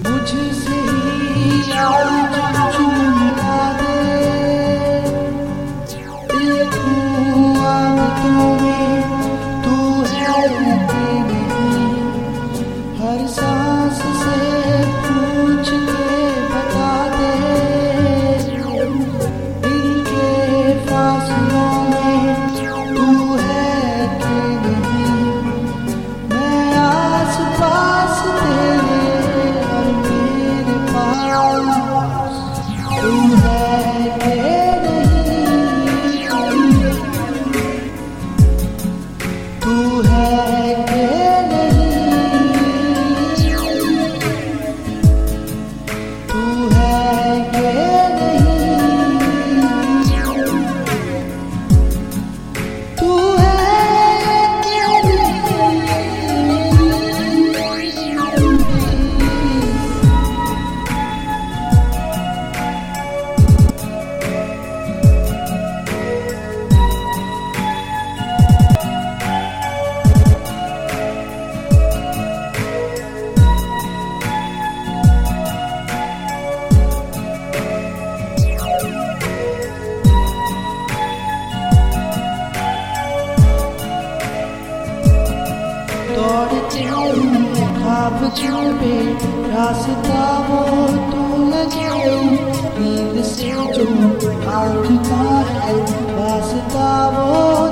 मुझसे ही आज चुरा दे, देखूं आदतों में तू है कि नहीं। हर सांस से पूछ के बता दे, इनके फासलों में तू है कि नहीं। मैं आस पास तेरे और मेरे पास तू है कि नहीं। तू है कि नहीं। तू है कि नहीं। तू है कि दौड़ते ख्वाब छुपे रास्ता वो तू लगे, नींद से जो आँख का है वास्ता वो